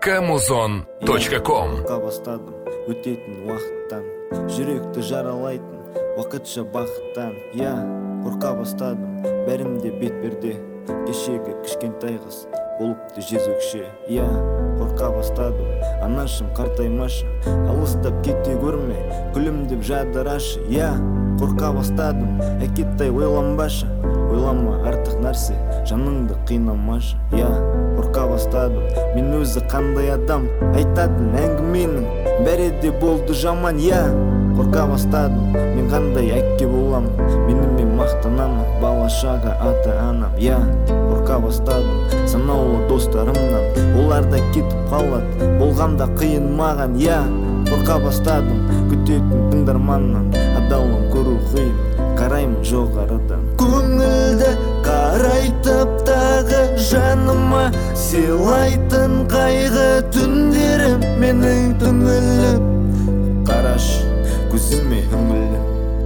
muzon.com. Бастадым өтетін уақыттан, жүректі жаралайтын уақытша бақыттан. Я қорқа бастадым бәрімде бет берде, кешегі кішкентай қыз болыпты жезөкше. Я қорқа бастадым анашым қартаймашы, алыстап кете көрме күлімдеп жадырашы. Я қорқа бастадым әкеттай ойланбашы, ойлама артық нәрсе жаныңды қинамашы. Я қорқа бастадым мен өзі қандай адам, айтатын әңгіменің бәрі де болды жаман. Я қорқа бастадым мен қандай әкке болам, менімен мақтанамын бала-шаға ата-анам. Я қорқа бастадым санаулы достарымнан, олар да кетіп қалады болғанда қиын маған. Я қорқа бастадым күтетін тыңдарманнан, адалын көру қиын, қараймын жоғарыдан. Көңілді қарайтып тағы жаныма сыйлайтын қайғы түндерім менің түңіліп, қарашы көзіме үңіліп.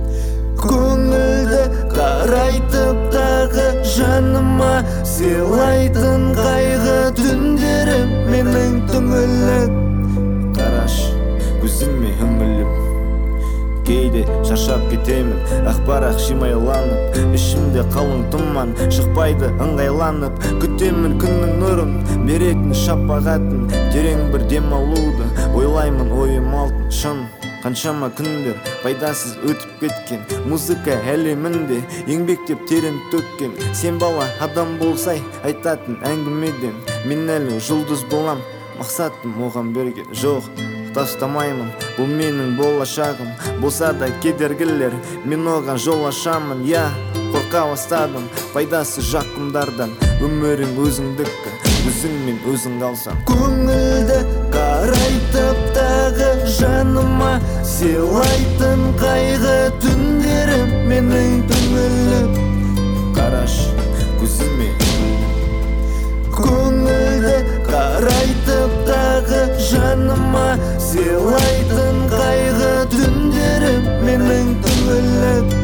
Көңілді қарайтып тағы жаныма сыйлайтын қайғы түндерім менің түңіліп, қарашы көзіме үңіліп. Кейде шаршап кетемін ақпарақ шимайланып, ішімде қалың тұман шықпайды ыңғайланып. Күтемін күннің нұрын беретін шапағатын, терең бір демалуды ойлаймын ойым алтын. Шын қаншама күндер пайдасыз өтіп кеткен, музыка әлемінде еңбектеп терін төккен. Сен бала адам болсай айтатын әңгімеден, мен әлі жұлдыз болам мақсатым оған берген. Жоқ, тастамаймын, бұл менің болашағым, болса да кедергілер мен оған жол ашамын. Я қорқа бастадым пайдасы жақындардан, өмірің өзіңдікі, өзіңмен өзің қалсаң. Көңілді қарайтып тағы жаныма сыйлайтын қайғы түндерім менің түңіліп, қарашы көзіме. Көңілді қарайтып тағы жаныма сыйлайтын қайғы түндерім менің түңіліп,